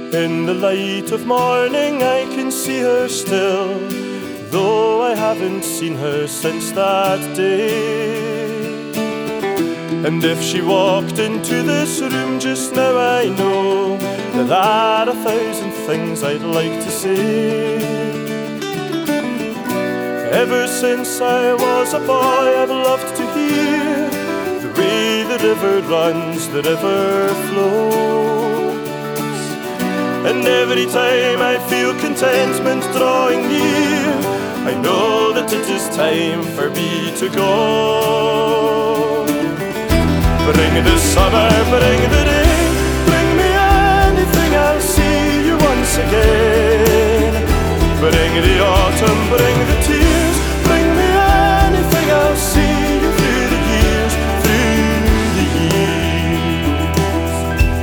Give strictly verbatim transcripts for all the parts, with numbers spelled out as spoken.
In the light of morning I can see her still, though I haven't seen her since that day. And if she walked into this room just now, I know that there are a thousand things I'd like to say. Ever since I was a boy, I've loved to hear the way the river runs, the river flows. And every time I feel contentment drawing near, I know that it is time for me to go. Bring the summer, bring the rain, bring me anything, I'll see you once again. Bring the autumn, bring the tears, bring me anything, I'll see you through the years, through the years.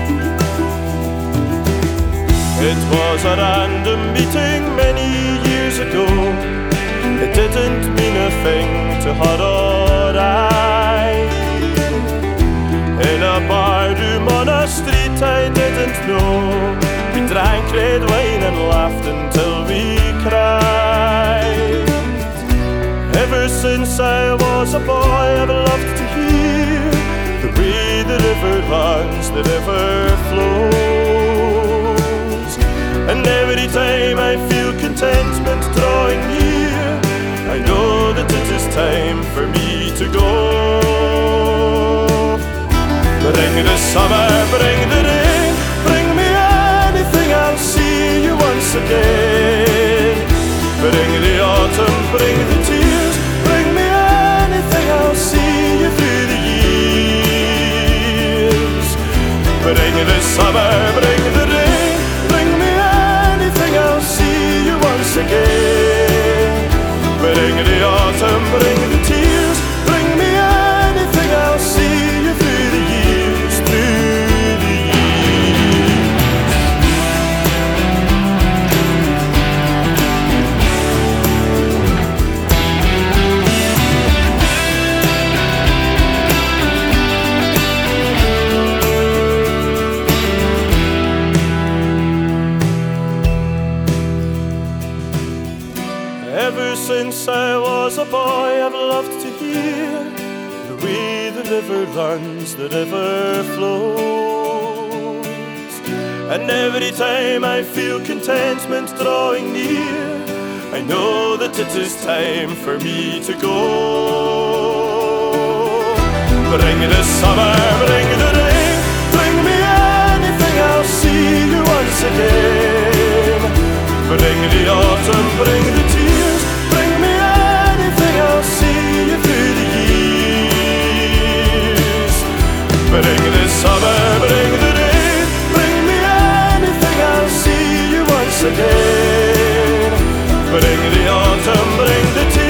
It was a random meeting many years ago. It didn't mean a thing to her or I. In a bar room on a street I didn't know, we drank red wine and laughed until we cried. Ever since I was a boy, I've loved to hear the way the river runs, the river flows. And every time I feel contentment drawing near, I know that it is time for me to go. Bring the summer, bring the rain, bring me anything, I'll see you once again. Bring the autumn, bring the tears, bring me anything, I'll see you through the years. Bring the summer, bring the rain, bring me anything, I'll see you once again. Bring the autumn, bring the tears, bring me anything, I'll see you through the years, through the years. Ever since I was a boy, I've loved to hear the way the river runs, the river flows. And every time I feel contentment drawing near, I know that it is time for me to go. Bring the summer, bring the rain, bring me anything, I'll see you once again. Bring the autumn, bring the tears, bring me anything, I'll see you through the years. Bring the summer, bring the rain, bring me anything, I'll see you once again. Bring the autumn, bring the tears.